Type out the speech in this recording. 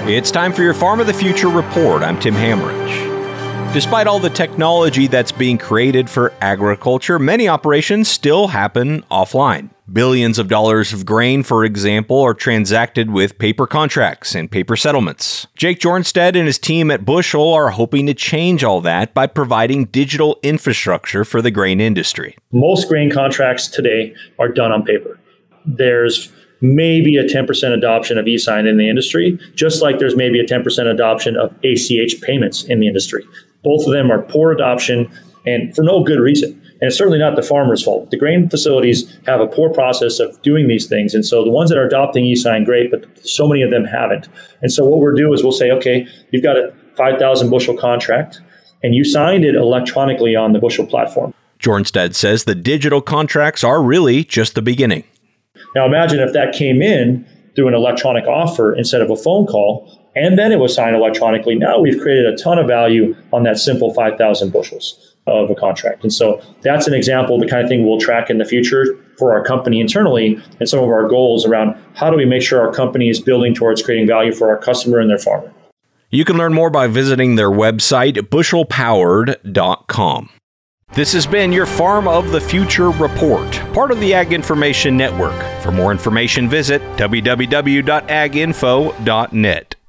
It's time for your Farm of the Future report. I'm Tim Hammerich. Despite all the technology that's being created for agriculture, many operations still happen offline. Billions of dollars of grain, for example, are transacted with paper contracts and paper settlements. Jake Jornstedt and his team at Bushel are hoping to change all that by providing digital infrastructure for the grain industry. Most grain contracts today are done on paper. There's maybe a 10% adoption of e-sign in the industry, just like there's maybe a 10% adoption of ACH payments in the industry. Both of them are poor adoption and for no good reason. And it's certainly not the farmer's fault. The grain facilities have a poor process of doing these things. And so the ones that are adopting e-sign, great, but so many of them haven't. And so what we'll do is we'll say, okay, you've got a 5,000 bushel contract and you signed it electronically on the Bushel platform. Jornstedt says the digital contracts are really just the beginning. Now imagine if that came in through an electronic offer instead of a phone call, and then it was signed electronically. Now we've created a ton of value on that simple 5,000 bushels of a contract. And so that's an example of the kind of thing we'll track in the future for our company internally and some of our goals around how do we make sure our company is building towards creating value for our customer and their farmer. You can learn more by visiting their website, bushelpowered.com. This has been your Farm of the Future report, part of the Ag Information Network. For more information, visit www.aginfo.net.